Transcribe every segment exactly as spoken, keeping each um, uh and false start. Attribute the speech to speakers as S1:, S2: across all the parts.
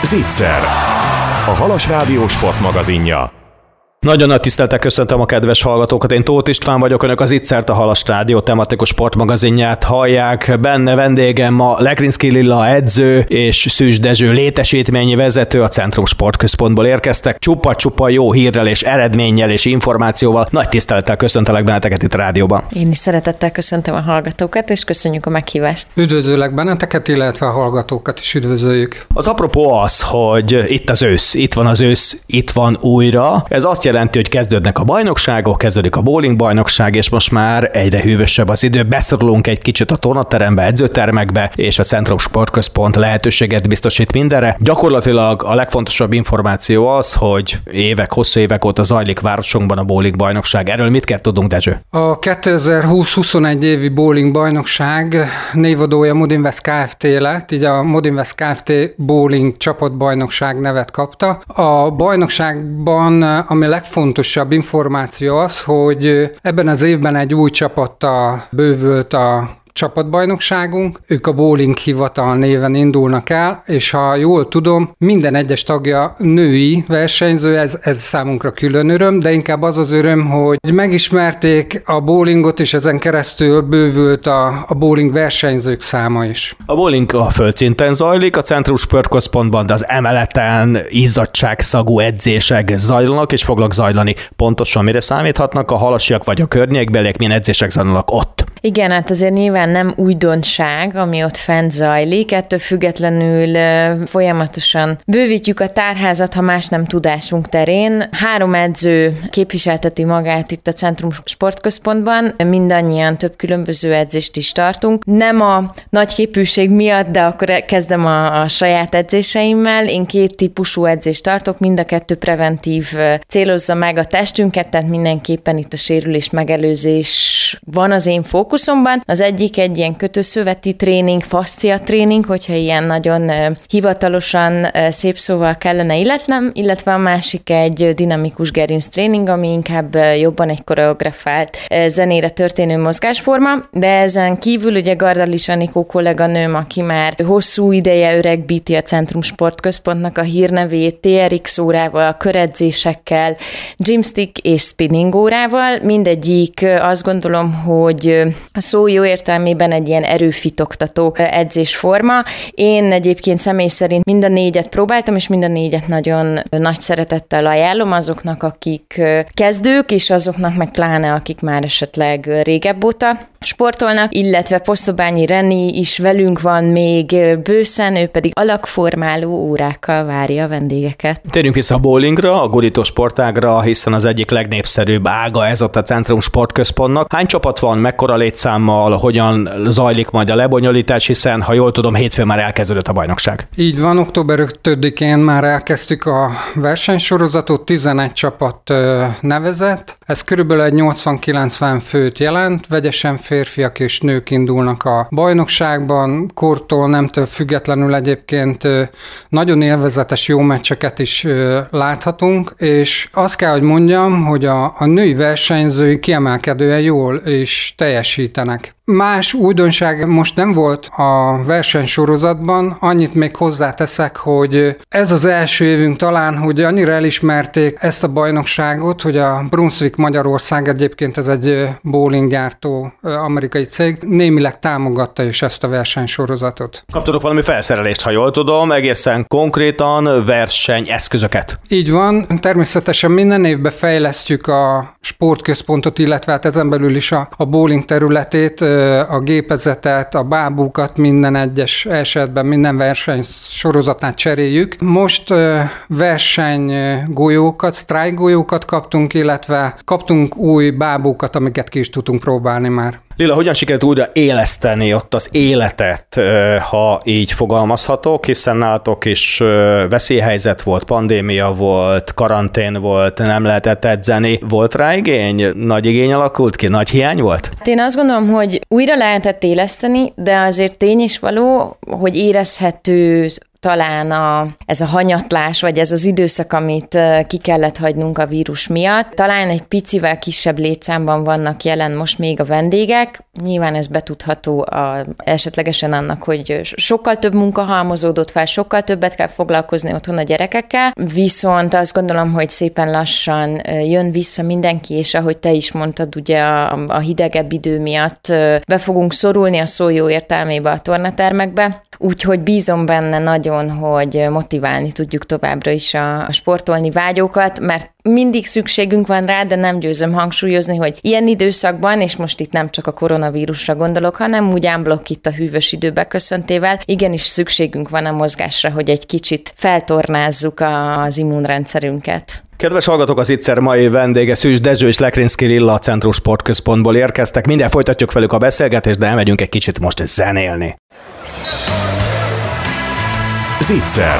S1: Zicser, a Halas Rádió sportmagazinja.
S2: Nagyon nagy tisztelettel köszöntöm a kedves hallgatókat, én Tóth István vagyok, önök az Zicsert, a Halas Rádió tematikus sportmagazinját hallják. Benne vendégem a Legrinszky Lilla edző és Szűcs Dezső létesítményi vezető, a Centrum Sportközpontból érkeztek. Csupa-csupa jó hírrel és eredménnyel és információval. Nagy tisztelettel köszöntelek benneteket itt a rádióban.
S3: Én is szeretettel köszöntöm a hallgatókat, és köszönjük a meghívást.
S4: Üdvözöllek benneteket, illetve a hallgatókat is üdvözöljük.
S2: Az apropó az, hogy itt az ősz, itt van az ősz, itt van újra. Ez azt jelenti, hogy kezdődnek a bajnokságok, kezdődik a bowling bajnokság, és most már egyre hűvösebb az idő. Beszorulunk egy kicsit a tornaterembe, edzőtermekbe, és a Centrum Sportközpont lehetőséget biztosít mindenre. Gyakorlatilag a legfontosabb információ az, hogy évek, hosszú évek óta zajlik városunkban a bowling bajnokság. Erről mit kell tudnunk, Dezső?
S4: A kétezer-húsz-huszonegy évi bowling bajnokság névadója Modinvest Kft. Lett, így a Modinvest Kft. Bowling csapatbajnokság nevet kapta. A bajnokságban, ami legfontosabb információ az, hogy ebben az évben egy új csapattal bővült a csapatbajnokságunk, ők a bowling hivatal néven indulnak el, és ha jól tudom, minden egyes tagja női versenyző, ez, ez számunkra külön öröm, de inkább az az öröm, hogy megismerték a bowlingot, és ezen keresztül bővült a, a bowling versenyzők száma is.
S2: A bowling a földszinten zajlik, a Centrum Sportközpontban, de az emeleten izzadságszagú edzések zajlanak, és fognak zajlani. Pontosan mire számíthatnak a halasiak vagy a környékbeliek, milyen edzések zajlanak ott?
S3: Igen, hát azért nyilván nem újdonság, ami ott fent zajlik, ettől függetlenül folyamatosan bővítjük a tárházat, ha más nem tudásunk terén. Három edző képviselteti magát itt a Centrum Sportközpontban, mindannyian több különböző edzést is tartunk. Nem a nagy képűség miatt, de akkor kezdem a, a saját edzéseimmel. Én két típusú edzést tartok, mind a kettő preventív, célozza meg a testünket, tehát mindenképpen itt a sérülés megelőzés van az én fókuszomban. Az egyik egy ilyen kötőszöveti tréning, faszcia tréning, hogyha ilyen nagyon uh, hivatalosan uh, szép szóval kellene illetnem, illetve a másik egy dinamikus gerinc tréning, ami inkább uh, jobban egy koreografált uh, zenére történő mozgásforma, de ezen kívül ugye Gardalis Anikó kolléganőm, aki már hosszú ideje öregbíti a Centrum Sportközpontnak a hírnevét té er iksz órával, köredzésekkel, gymstick és spinning órával, mindegyik uh, azt gondolom, hogy a szó jó értelmében egy ilyen erőfitoktató edzésforma. Én egyébként személy szerint mind a négyet próbáltam, és mind a négyet nagyon nagy szeretettel ajánlom azoknak, akik kezdők, és azoknak meg pláne, akik már esetleg régebb óta sportolnak, illetve Posztobányi Reni is velünk van még bőszen, ő pedig alakformáló órákkal várja a vendégeket.
S2: Térjünk vissza a bowlingra, a gurító sportágra, hiszen az egyik legnépszerűbb ága ez ott a Centrum Sportközpontnak. Hány csapat van, mekkora létszámmal, hogyan zajlik majd a lebonyolítás, hiszen, ha jól tudom, hétfőn már elkezdődött a bajnokság.
S4: Így van, október ötödikén már elkezdtük a versenysorozatot, tizenegy csapat nevezett. Ez körülbelül egy nyolcvan-kilencven főt jelent, vegyesen férfiak és nők indulnak a bajnokságban, kortól, nemtől függetlenül egyébként nagyon élvezetes jó meccseket is láthatunk, és azt kell, hogy mondjam, hogy a, a női versenyzői kiemelkedően jól is teljesítenek. Más újdonság most nem volt a versenysorozatban, annyit még hozzáteszek, hogy ez az első évünk talán, hogy annyira elismerték ezt a bajnokságot, hogy a Brunswick Magyarország, egyébként ez egy bowlinggyártó amerikai cég, némileg támogatta is ezt a versenysorozatot.
S2: Kaptatok valami felszerelést, ha jól tudom, egészen konkrétan versenyeszközöket.
S4: Így van, természetesen minden évben fejlesztjük a sportközpontot, illetve hát ezen belül is a, a bowling területét, a gépezetet, a bábúkat minden egyes esetben, minden verseny sorozatát cseréljük. Most versenygolyókat, sztrájkgolyókat kaptunk, illetve kaptunk új bábúkat, amiket ki is tudtunk próbálni már.
S2: Lilla, hogyan sikerült újra éleszteni ott az életet, ha így fogalmazhatok, hiszen nálatok is veszélyhelyzet volt, pandémia volt, karantén volt, nem lehetett edzeni. Volt rá igény? Nagy igény alakult ki? Nagy hiány volt?
S3: Én azt gondolom, hogy újra lehetett éleszteni, de azért tény is való, hogy érezhető talán a, ez a hanyatlás, vagy ez az időszak, amit ki kellett hagynunk a vírus miatt. Talán egy picivel kisebb létszámban vannak jelen most még a vendégek. Nyilván ez betudható a, esetlegesen annak, hogy sokkal több munka halmozódott fel, sokkal többet kell foglalkozni otthon a gyerekekkel, viszont azt gondolom, hogy szépen lassan jön vissza mindenki, és ahogy te is mondtad, ugye a, a hidegebb idő miatt be fogunk szorulni a szó jó értelmébe a tornatermekbe, úgyhogy bízom benne nagyon, hogy motiválni tudjuk továbbra is a, a sportolni vágyókat, mert mindig szükségünk van rá, de nem győzöm hangsúlyozni, hogy ilyen időszakban, és most itt nem csak a koronavírusra gondolok, hanem úgy ámblokk itt a hűvös idő beköszöntével, igenis szükségünk van a mozgásra, hogy egy kicsit feltornázzuk az immunrendszerünket.
S2: Kedves hallgatók, az Ittszer mai vendége Szűcs Dezső és Lekrinszky Lilla a Centrum Sportközpontból érkeztek. Mindjárt folytatjuk velük a beszélgetést, de elmegyünk egy kicsit most zenélni.
S1: Zitzer,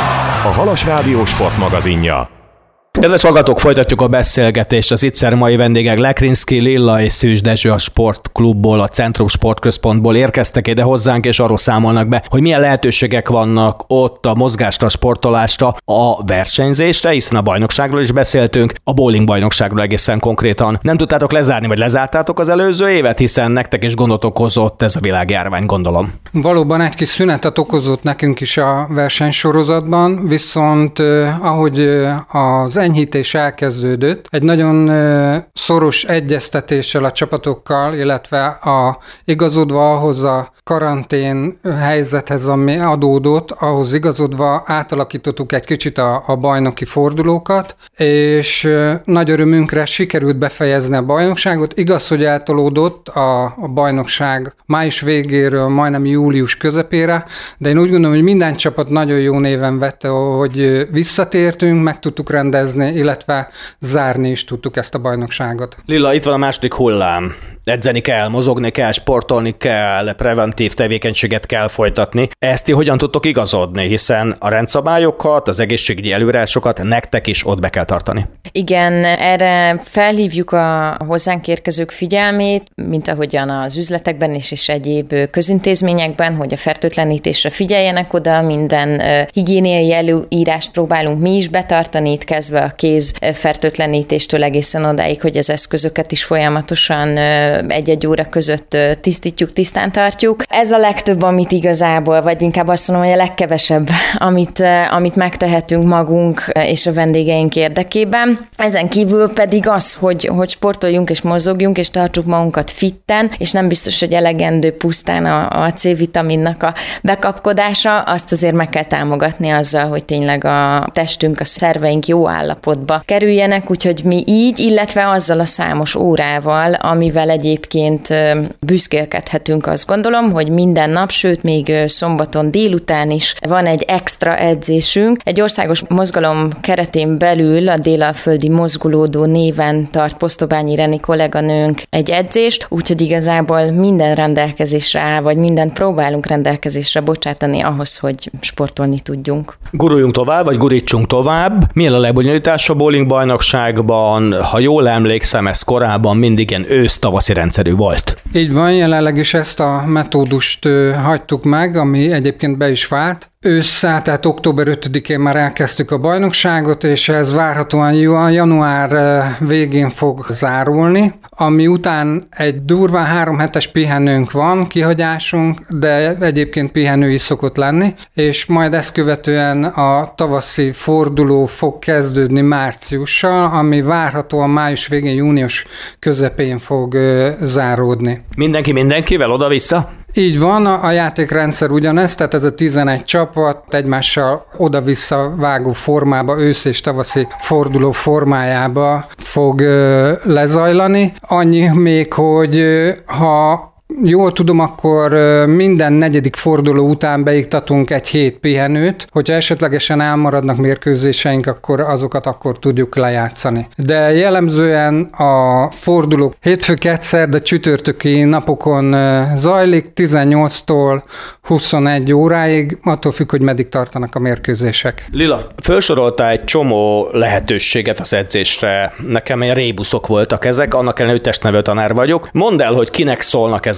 S1: a Halas Rádió sportmagazinja.
S2: Kedves hallgatók, folytatjuk a beszélgetést. Az Ittszer mai vendégek Lekrinszky Lilla és Szűcs Dezső a Sportklubból, a Centrum Sportközpontból érkeztek ide hozzánk, és arról számolnak be, hogy milyen lehetőségek vannak ott a mozgásra, a sportolásra, a versenyzésre, hiszen a bajnokságról is beszéltünk, a bowling bajnokságról egészen konkrétan. Nem tudtátok lezárni, vagy lezártátok az előző évet, hiszen nektek is gondot okozott ez a világjárvány, gondolom. Valóban egy kis szünetet okozott nekünk is a versenysorozatban, viszont eh, ahogy eh, az enyhítés elkezdődött, egy nagyon szoros egyeztetéssel a csapatokkal, illetve a, igazodva ahhoz a karantén helyzethez, ami adódott, ahhoz igazodva átalakítottuk egy kicsit a, a bajnoki fordulókat, és nagy örömünkre sikerült befejezni a bajnokságot. Igaz, hogy eltolódott a, a bajnokság május végéről majdnem július közepére, de én úgy gondolom, hogy minden csapat nagyon jó néven vette, hogy visszatértünk, meg tudtuk rendezni, illetve zárni is tudtuk ezt a bajnokságot. Lilla, itt van a második hullám. Edzeni kell, mozogni kell, sportolni kell, preventív tevékenységet kell folytatni. Ezt ti hogyan tudtok igazodni, hiszen a rendszabályokat, az egészségügyi előírásokat nektek is ott be kell tartani?
S3: Igen, erre felhívjuk a hozzánk érkezők figyelmét, mint ahogyan az üzletekben is és egyéb közintézményekben, hogy a fertőtlenítésre figyeljenek oda, minden higiéniai előírást próbálunk mi is betartani, itt kezdve a kéz fertőtlenítéstől egészen odáig, hogy az eszközöket is folyamatosan egy-egy óra között tisztítjuk, tisztán tartjuk. Ez a legtöbb, amit igazából, vagy inkább azt mondom, hogy a legkevesebb, amit, amit megtehetünk magunk és a vendégeink érdekében. Ezen kívül pedig az, hogy, hogy sportoljunk és mozogjunk, és tartsuk magunkat fitten, és nem biztos, hogy elegendő pusztán a, a C-vitaminnak a bekapkodása, azt azért meg kell támogatni azzal, hogy tényleg a testünk, a szerveink jó állapotba kerüljenek, úgyhogy mi így, illetve azzal a számos órával, amivel egyébként büszkélkedhetünk, azt gondolom, hogy minden nap, sőt még szombaton délután is van egy extra edzésünk. Egy országos mozgalom keretén belül a Délalföldi Mozgolódó néven tart Posztobányi Reni kolléganőnk egy edzést, úgyhogy igazából minden rendelkezésre áll, vagy mindent próbálunk rendelkezésre bocsátani ahhoz, hogy sportolni tudjunk.
S2: Guruljunk tovább, vagy gurítsunk tovább. Milyen a lebonyolítás a bowling bajnokságban? Ha jól emlékszem, ez korábban mindig ilyen ősz-tavaszi rendszerű volt.
S4: Így van, jelenleg is ezt a metódust hagytuk meg, ami egyébként be is vált. Ősszel, tehát október ötödikén már elkezdtük a bajnokságot, és ez várhatóan január végén fog zárulni, ami után egy durván három hetes pihenőnk van, kihagyásunk, de egyébként pihenő is szokott lenni, és majd ezt követően a tavaszi forduló fog kezdődni márciussal, ami várhatóan május végén, június közepén fog záródni.
S2: Mindenki mindenkivel oda-vissza?
S4: Így van, a játékrendszer ugyanez, tehát ez a tizenegy csapat egymással oda-vissza vágó formába, ősz és tavaszi forduló formájába fog lezajlani. Annyi még, hogy ha jól tudom, akkor minden negyedik forduló után beiktatunk egy hét pihenőt, hogyha esetlegesen elmaradnak mérkőzéseink, akkor azokat akkor tudjuk lejátszani. De jellemzően a forduló hétfő, kedd, de csütörtöki napokon zajlik, tizennyolctól huszonegy óráig, attól függ, hogy meddig tartanak a mérkőzések.
S2: Lilla, felsoroltál egy csomó lehetőséget az edzésre. Nekem ilyen rébuszok voltak ezek, annak ellenére, hogy testnevelő tanár vagyok. Mondd el, hogy kinek szólnak ezek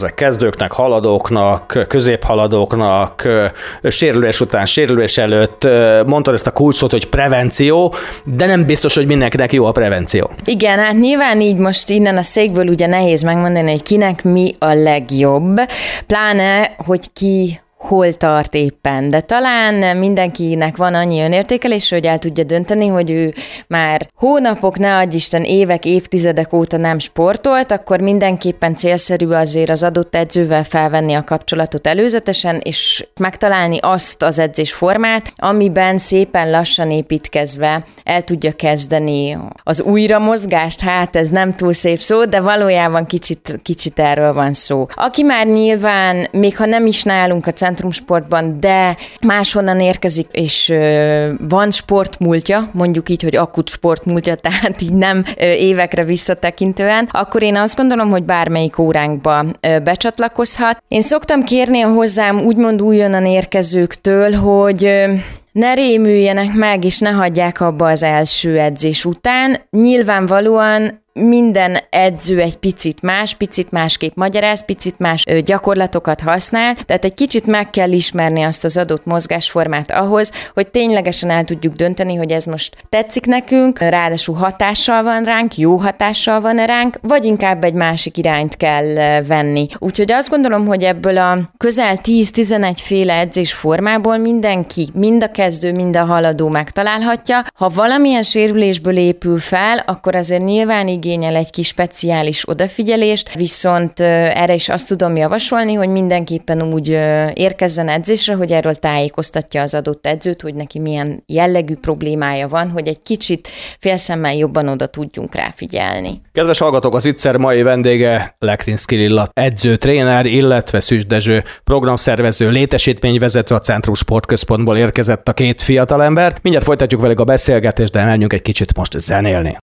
S2: ezek kezdőknek, haladóknak, középhaladóknak, sérülés után, sérülés előtt, mondtad ezt a kulcsot, hogy prevenció, de nem biztos, hogy mindenkinek jó a prevenció.
S3: Igen, hát nyilván így most innen a székből ugye nehéz megmondani, hogy kinek mi a legjobb, pláne, hogy ki hol tart éppen, de talán mindenkinek van annyi önértékelés, hogy el tudja dönteni, hogy ő már hónapok, ne adj Isten, évek, évtizedek óta nem sportolt, akkor mindenképpen célszerű azért az adott edzővel felvenni a kapcsolatot előzetesen, és megtalálni azt az edzésformát, amiben szépen lassan építkezve el tudja kezdeni az újramozgást. Hát ez nem túl szép szó, de valójában kicsit, kicsit erről van szó. Aki már nyilván, még ha nem is nálunk a centrumsportban, de máshonnan érkezik, és ö, van sportmúltja, mondjuk így, hogy akut sportmúltja, tehát így nem ö, évekre visszatekintően, akkor én azt gondolom, hogy bármelyik óránkba ö, becsatlakozhat. Én szoktam kérni a hozzám úgymond újonnan érkezőktől, hogy ö, ne rémüljenek meg, és ne hagyják abba az első edzés után. Nyilvánvalóan minden edző egy picit más, picit másképp magyaráz, picit más gyakorlatokat használ, tehát egy kicsit meg kell ismerni azt az adott mozgásformát ahhoz, hogy ténylegesen el tudjuk dönteni, hogy ez most tetszik nekünk, ráadásul hatással van ránk, jó hatással van ránk, vagy inkább egy másik irányt kell venni. Úgyhogy azt gondolom, hogy ebből a közel tíz-tizenegy féle edzésformából mindenki, mind a kezdő, mind a haladó megtalálhatja. Ha valamilyen sérülésből épül fel, akkor azért nyilván igényel egy kis speciális odafigyelést, viszont erre is azt tudom javasolni, hogy mindenképpen úgy érkezzen edzésre, hogy erről tájékoztatja az adott edzőt, hogy neki milyen jellegű problémája van, hogy egy kicsit félszemmel jobban oda tudjunk rá figyelni.
S2: Kedves hallgatók, az ITSZER mai vendége Lekrinszky Lilla edző, tréner, illetve Szűcs Dezső programszervező, létesítményvezető, a Centrum Sportközpontból érkezett a két fiatalember. Mindjárt folytatjuk velük a beszélgetést, de menjünk egy kicsit most zenélni.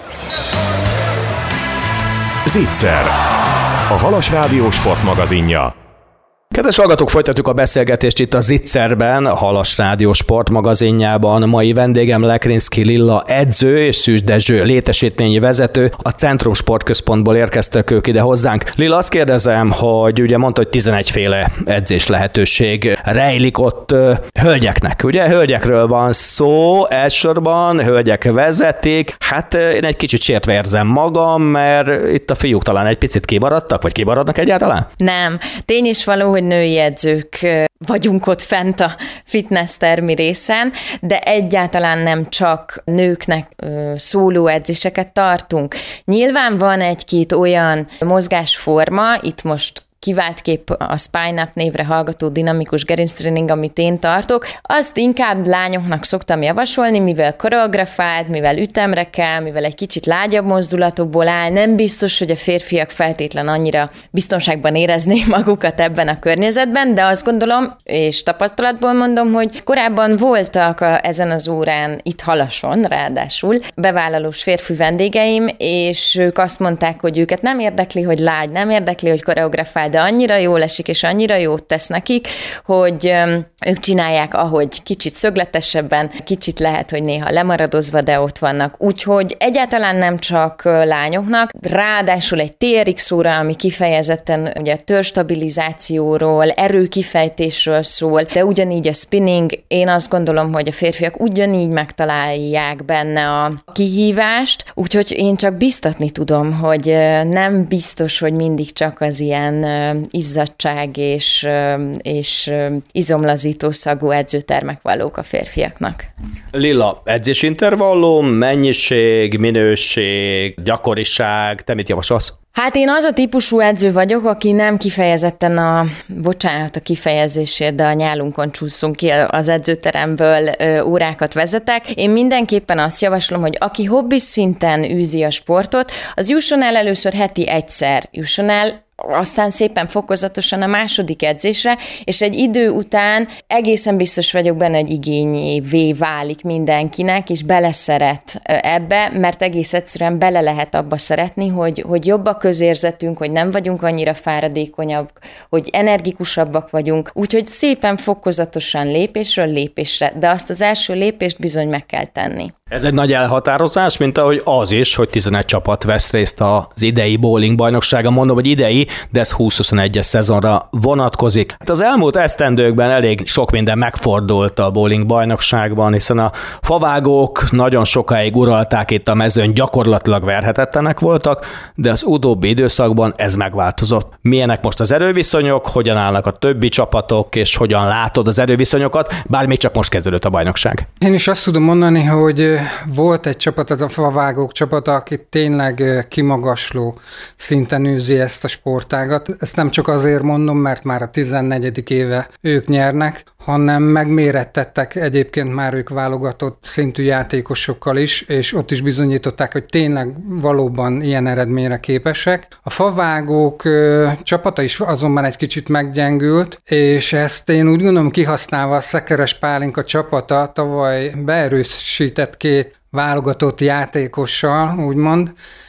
S1: ITSZER, a Halas Rádió sportmagazinja.
S2: Kedves hallgatók, folytatjuk a beszélgetést itt az ITSZER-ben, a Halas Rádió sportmagazinjában. Mai vendégem Lekrinszky Lilla edző és Szűcs Dezső létesítményi vezető. A Centrum Sportközpontból érkeztek ők ide hozzánk. Lilla, azt kérdezem, hogy ugye mondta, hogy tizenegy féle edzés lehetőség rejlik ott ö, hölgyeknek. Ugye hölgyekről van szó, elsősorban hölgyek vezetik. Hát én egy kicsit sértve érzem magam, mert itt a fiúk talán egy picit kimaradtak, vagy kimaradnak egyáltalán?
S3: Nem. Tény is való, hogy női edzők vagyunk ott fent a fitness termi részen, de egyáltalán nem csak nőknek szóló edzéseket tartunk. Nyilván van egy-két olyan mozgásforma, itt most kiváltképp a Spine-Up névre hallgató dinamikus gerinctréning, amit én tartok, azt inkább lányoknak szoktam javasolni, mivel koreografált, mivel ütemre kell, mivel egy kicsit lágyabb mozdulatokból áll, nem biztos, hogy a férfiak feltétlen annyira biztonságban éreznék magukat ebben a környezetben, de azt gondolom, és tapasztalatból mondom, hogy korábban voltak a, ezen az órán itt Halason, ráadásul bevállalós férfi vendégeim, és ők azt mondták, hogy őket nem érdekli, hogy lágy, nem érdekli, hogy koreografál, de annyira jól esik, és annyira jót tesz nekik, hogy ők csinálják, ahogy kicsit szögletesebben, kicsit lehet, hogy néha lemaradozva, de ott vannak. Úgyhogy egyáltalán nem csak lányoknak, ráadásul egy té er iksz óra, ami kifejezetten ugye a törzsstabilizációról, erőkifejtésről szól, de ugyanígy a spinning, én azt gondolom, hogy a férfiak ugyanígy megtalálják benne a kihívást, úgyhogy én csak biztatni tudom, hogy nem biztos, hogy mindig csak az ilyen izzadság és, és izomlazító szagú edzőtermek valók a férfiaknak.
S2: Lilla, edzésintervallum, mennyiség, minőség, gyakoriság, te mit javasolsz?
S3: Hát én az a típusú edző vagyok, aki nem kifejezetten a, bocsánat a kifejezésért, de a nyálunkon csúszunk ki az edzőteremből, órákat vezetek. Én mindenképpen azt javaslom, hogy aki hobbi szinten űzi a sportot, az jusson el először heti egyszer, jusson el aztán szépen fokozatosan a második edzésre, és egy idő után egészen biztos vagyok benne, hogy igényévé válik mindenkinek, és beleszeret ebbe, mert egész egyszerűen bele lehet abba szeretni, hogy, hogy jobb a közérzetünk, hogy nem vagyunk annyira fáradékonyabbak, hogy energikusabbak vagyunk, úgyhogy szépen fokozatosan lépésről lépésre, de azt az első lépést bizony meg kell tenni.
S2: Ez egy nagy elhatározás, mint ahogy az is, hogy tizenegy csapat vesz részt az idei bowling bajnoksága. Mondom, hogy idei, de ez húsz-huszonegyes szezonra vonatkozik. Hát az elmúlt esztendőkben elég sok minden megfordult a bowling bajnokságban, hiszen a favágók nagyon sokáig uralták itt a mezőn, gyakorlatilag verhetetlenek voltak, de az utóbbi időszakban ez megváltozott. Milyenek most az erőviszonyok, hogyan állnak a többi csapatok, és hogyan látod az erőviszonyokat, bár még csak most kezdődött a bajnokság?
S4: Én is azt tudom mondani, hogy volt egy csapat, az a favágók csapata, aki tényleg kimagasló szinten űzi ezt a sportágat. Ezt nem csak azért mondom, mert már a tizennegyedik éve ők nyernek, hanem megmérettettek egyébként már ők válogatott szintű játékosokkal is, és ott is bizonyították, hogy tényleg valóban ilyen eredményre képesek. A favágók ö, csapata is azonban egy kicsit meggyengült, és ezt én úgy gondolom kihasználva a Szekeres Pálinka csapata tavaly beerősített két válogatott játékossal, úgymond,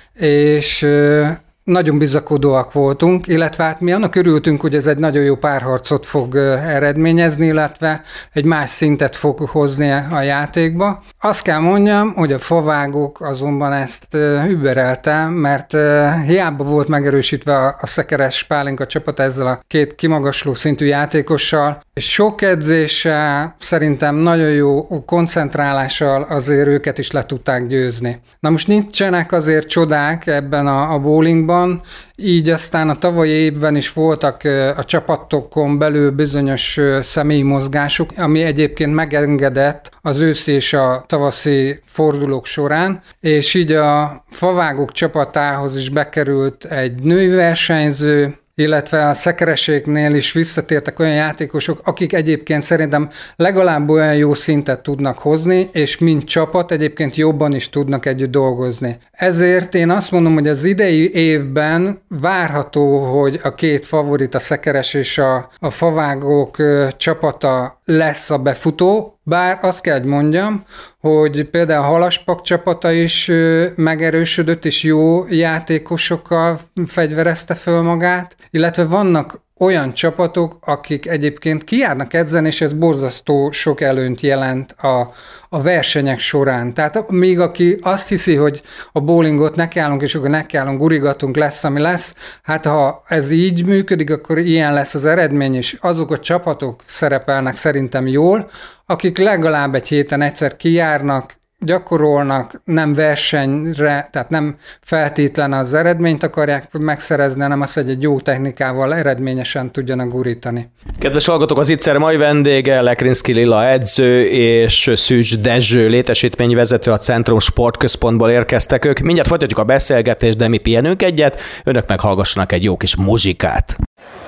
S4: és ö, nagyon bizakodóak voltunk, illetve hát mi annak örültünk, hogy ez egy nagyon jó párharcot fog eredményezni, illetve egy más szintet fog hozni a játékba. Azt kell mondjam, hogy a favágók azonban ezt überelte, mert hiába volt megerősítve a Szekeres Pálinka csapat ezzel a két kimagasló szintű játékossal, és sok edzéssel, szerintem nagyon jó koncentrálással azért őket is le tudták győzni. Na most nincsenek azért csodák ebben a, a bowlingban, így aztán a tavalyi évben is voltak a csapatokon belül bizonyos személyi mozgások, ami egyébként megengedett az őszi és a tavaszi fordulók során, és így a favágók csapatához is bekerült egy női versenyző, illetve a szekereséknél is visszatértek olyan játékosok, akik egyébként szerintem legalább olyan jó szintet tudnak hozni, és mint csapat egyébként jobban is tudnak együtt dolgozni. Ezért én azt mondom, hogy az idei évben várható, hogy a két favorit, a Szekeres és a, a favágók csapata lesz a befutó, bár azt kell, hogy mondjam, hogy például a Halaspak csapata is megerősödött, és jó játékosokkal fegyverezte föl magát, illetve vannak olyan csapatok, akik egyébként kijárnak edzeni, és ez borzasztó sok előnyt jelent a, a versenyek során. Tehát még aki azt hiszi, hogy a bowlingot nekiállunk, és akkor nekiállunk, gurigatunk, lesz, ami lesz, hát ha ez így működik, akkor ilyen lesz az eredmény, és azok a csapatok szerepelnek szerintem jól, akik legalább egy héten egyszer kijárnak, gyakorolnak, nem versenyre, tehát nem feltétlen az eredményt akarják megszerezni, hanem azt, hogy egy jó technikával eredményesen tudjanak gurítani.
S2: Kedves hallgatók, az Ittszer mai vendége Lekrinszky Lilla edző és Szűcs Dezső létesítményvezető, a Centrum Sportközpontból érkeztek ők. Mindjárt folytatjuk a beszélgetést, de mi pihenünk egyet, önök meghallgassanak egy jó kis muzsikát.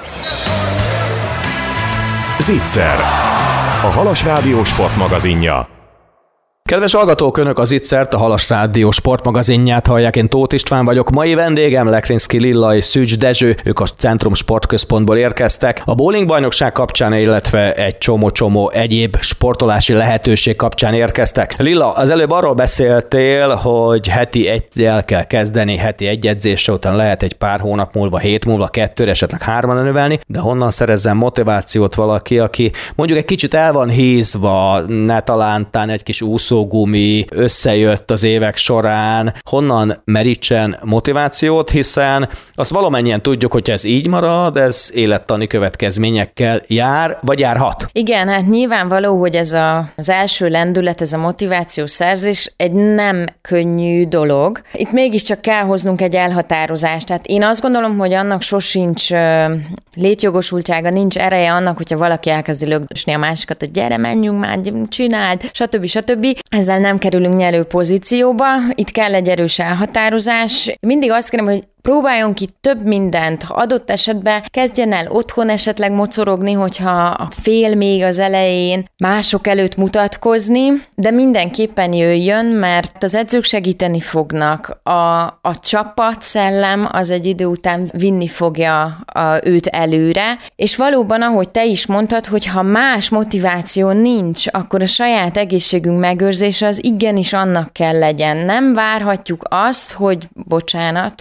S1: Zicser, a Halas Rádió sportmagazinja.
S2: Kedves hallgatók, önök az Ittzert, a Halas Rádió sportmagazinját hallják, én Tóth István vagyok. Mai vendégem Lekrinszky Lilla és Szűcs Dezső, ők a Centrum Sportközpontból érkeztek. A bowling bajnokság kapcsán, illetve egy csomó-csomó egyéb sportolási lehetőség kapcsán érkeztek. Lilla, az előbb arról beszéltél, hogy heti egyel kell kezdeni, heti egy edzésre, után lehet egy pár hónap múlva, hét múlva, kettőre, esetleg hárman növelni, de honnan szerezzen motivációt valaki, aki mondjuk egy kicsit el van hízva, ne talántán egy kis úszó gumi összejött az évek során, honnan merítsen motivációt, hiszen azt valamennyien tudjuk, hogy ez így marad, ez élettani következményekkel jár, vagy járhat.
S3: Igen, hát nyilvánvaló, hogy ez a, az első lendület, ez a motivációs szerzés egy nem könnyű dolog. Itt mégiscsak kell hoznunk egy elhatározást. Tehát én azt gondolom, hogy annak sosincs létjogosultsága, nincs ereje annak, hogyha valaki elkezdi lögdösni a másikat, hogy gyere, menjünk már, csináld, stb. stb. Ezzel nem kerülünk nyerő pozícióba, itt kell egy erős elhatározás. Mindig azt kérem, hogy próbáljon ki több mindent, ha adott esetben kezdjen el otthon esetleg mocorogni, hogyha a fél még az elején mások előtt mutatkozni, de mindenképpen jöjjön, mert az edzők segíteni fognak. A, a csapatszellem az egy idő után vinni fogja a, őt előre, és valóban, ahogy te is mondtad, hogy ha más motiváció nincs, akkor a saját egészségünk megőrzése az igenis annak kell legyen. Nem várhatjuk azt, hogy bocsánat, a jó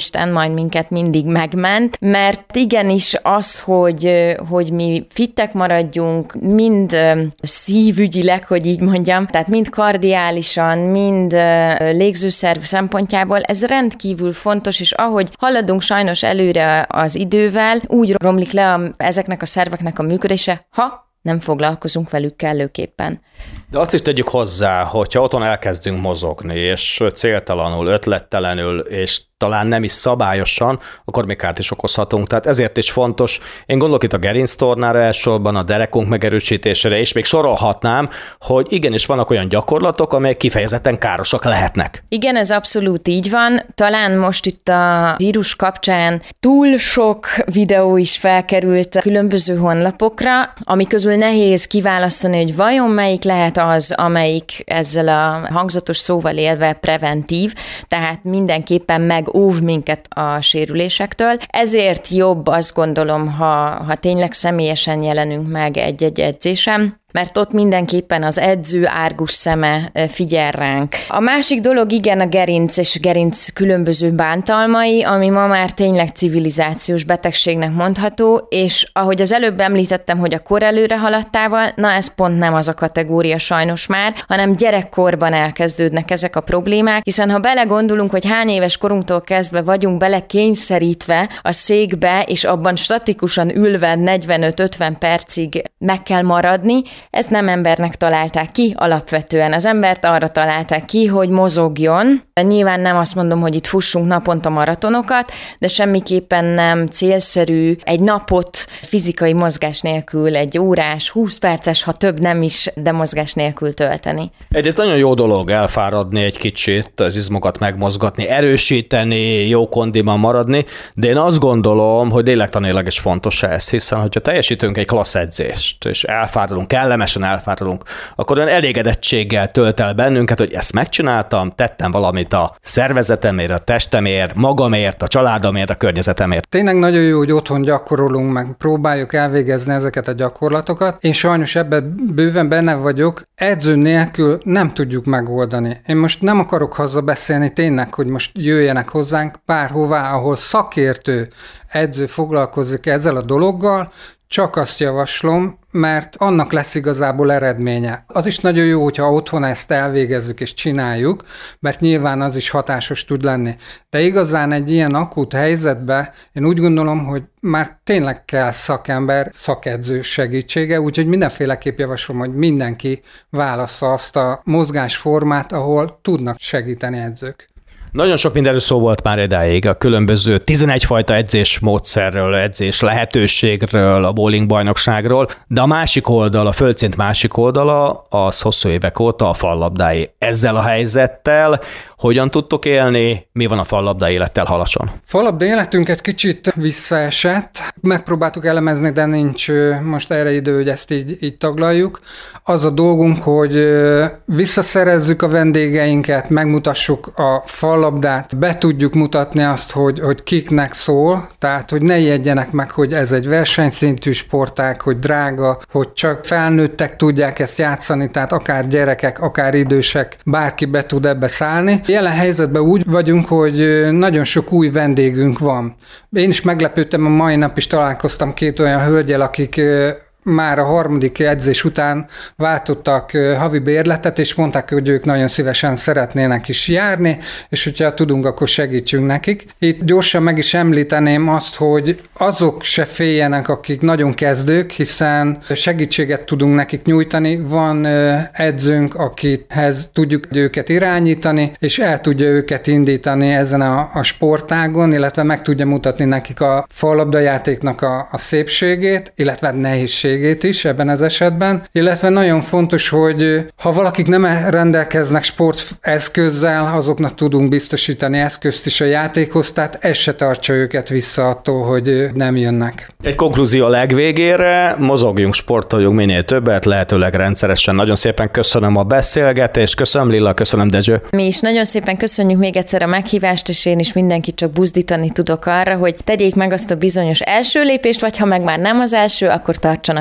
S3: Isten majd minket mindig megment, mert igenis az, hogy, hogy mi fittek maradjunk, mind szívügyileg, hogy így mondjam, tehát mind kardiálisan, mind légzőszerv szempontjából, ez rendkívül fontos, és ahogy haladunk sajnos előre az idővel, úgy romlik le a, ezeknek a szerveknek a működése, ha nem foglalkozunk velük kellőképpen.
S2: De azt is tegyük hozzá, hogyha otthon elkezdünk mozogni, és céltalanul, ötlettelenül, és talán nem is szabályosan, akkor még kárt is okozhatunk. Tehát ezért is fontos, én gondolok itt a gerinctornára elsősorban, a derekunk megerősítésére, és még sorolhatnám, hogy igenis vannak olyan gyakorlatok, amelyek kifejezetten károsak lehetnek.
S3: Igen, ez abszolút így van. Talán most itt a vírus kapcsán túl sok videó is felkerült különböző honlapokra, ami közül nehéz kiválasztani, hogy vajon melyik lehet az, amelyik ezzel a hangzatos szóval élve preventív, tehát mindenképpen megóv minket a sérülésektől. Ezért jobb, azt gondolom, ha, ha tényleg személyesen jelenünk meg egy-egy edzésen, mert ott mindenképpen az edző árgus szeme figyel ránk. A másik dolog igen a gerinc és a gerinc különböző bántalmai, ami ma már tényleg civilizációs betegségnek mondható, és ahogy az előbb említettem, hogy a kor előre haladtával, na ez pont nem az a kategória sajnos már, hanem gyerekkorban elkezdődnek ezek a problémák, hiszen ha belegondolunk, hogy hány éves korunktól kezdve vagyunk bele kényszerítve a székbe, és abban statikusan ülve negyvenöt-ötven percig meg kell maradni, ezt nem embernek találták ki alapvetően. Az embert arra találták ki, hogy mozogjon. Nyilván nem azt mondom, hogy itt fussunk naponta maratonokat, de semmiképpen nem célszerű egy napot fizikai mozgás nélkül, egy órás, húsz perces, ha több nem is, de mozgás nélkül tölteni.
S2: Egyrészt nagyon jó dolog elfáradni egy kicsit, az izmokat megmozgatni, erősíteni, jó kondiban maradni, de én azt gondolom, hogy lélektanilag is fontos ez, hiszen hogyha teljesítünk egy klassz edzést, és elfáradunk, kellemesen elfáradunk, akkor olyan elégedettséggel tölt el bennünket, hogy ezt megcsináltam, tettem valamit a szervezetemért, a testemért, magamért, a családomért, a környezetemért.
S4: Tényleg nagyon jó, hogy otthon gyakorolunk, meg próbáljuk elvégezni ezeket a gyakorlatokat. Én sajnos ebben bőven benne vagyok, edző nélkül nem tudjuk megoldani. Én most nem akarok haza beszélni tényleg, hogy most jöjjenek hozzánk bárhová, ahol szakértő edző foglalkozik ezzel a dologgal, csak azt javaslom, mert annak lesz igazából eredménye. Az is nagyon jó, hogyha otthon ezt elvégezzük és csináljuk, mert nyilván az is hatásos tud lenni. De igazán egy ilyen akut helyzetben én úgy gondolom, hogy már tényleg kell szakember, szakedző segítsége, úgyhogy mindenféleképp javaslom, hogy mindenki válassza azt a mozgásformát, ahol tudnak segíteni edzők.
S2: Nagyon sok mindenről szó volt már idáig, a különböző tizenegy fajta edzés módszerről, edzés lehetőségről, a bowling bajnokságról, de a másik oldal, a földszint másik oldala, az hosszú évek óta a fallabdái. Ezzel a helyzettel hogyan tudtok élni, mi van a fallabda élettel Halason?
S4: Fallabda életünk egy kicsit visszaesett, megpróbáltuk elemezni, de nincs most erre idő, hogy ezt így, így taglaljuk. Az a dolgunk, hogy visszaszerezzük a vendégeinket, megmutassuk a fallabdát, be tudjuk mutatni azt, hogy, hogy kiknek szól, tehát hogy ne ijedjenek meg, hogy ez egy versenyszintű sportág, hogy drága, hogy csak felnőttek tudják ezt játszani, tehát akár gyerekek, akár idősek, bárki be tud ebbe szállni. Jelen helyzetben úgy vagyunk, hogy nagyon sok új vendégünk van. Én is meglepődtem, a mai nap is találkoztam két olyan hölgyel, akik már a harmadik edzés után váltottak havi bérletet, és mondták, hogy ők nagyon szívesen szeretnének is járni, és hogyha tudunk, akkor segítsünk nekik. Itt gyorsan meg is említeném azt, hogy azok se féljenek, akik nagyon kezdők, hiszen segítséget tudunk nekik nyújtani. Van edzőnk, akihez tudjuk őket irányítani, és el tudja őket indítani ezen a, a sportágon, illetve meg tudja mutatni nekik a fallabdajátéknak a, a szépségét, illetve nehézségét is ebben az esetben, illetve nagyon fontos, hogy ha valakik nem rendelkeznek sporteszközzel, azoknak tudunk biztosítani eszközt is a játékhoz, tehát ez se tartsa őket vissza attól, hogy nem jönnek.
S2: Egy konklúzió a legvégére, mozogjunk, sportoljunk minél többet, lehetőleg rendszeresen. Nagyon szépen köszönöm a beszélgetést, köszönöm Lilla, köszönöm Dezső.
S3: Mi is nagyon szépen köszönjük még egyszer a meghívást, és én is mindenkit csak buzdítani tudok arra, hogy tegyék meg azt a bizonyos első lépést, vagy ha meg már nem az első, akkor tartsanak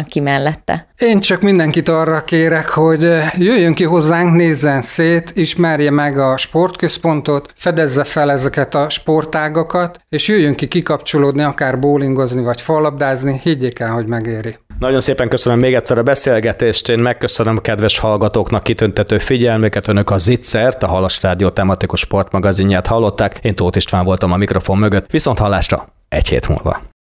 S3: állnak ki mellette.
S4: Én csak mindenkit arra kérek, hogy jöjjön ki hozzánk, nézzen szét, ismerje meg a sportközpontot, fedezze fel ezeket a sportágakat, és jöjjön ki kikapcsolódni, akár bowlingozni vagy fallabdázni, higgyék el, hogy megéri.
S2: Nagyon szépen köszönöm még egyszer a beszélgetést, én megköszönöm a kedves hallgatóknak kitüntető figyelmüket, önök a Zicsert, a Halas Rádió tematikus sportmagazinját hallották, én Tóth István voltam a mikrofon mögött, viszont hallásra egy hét múlva.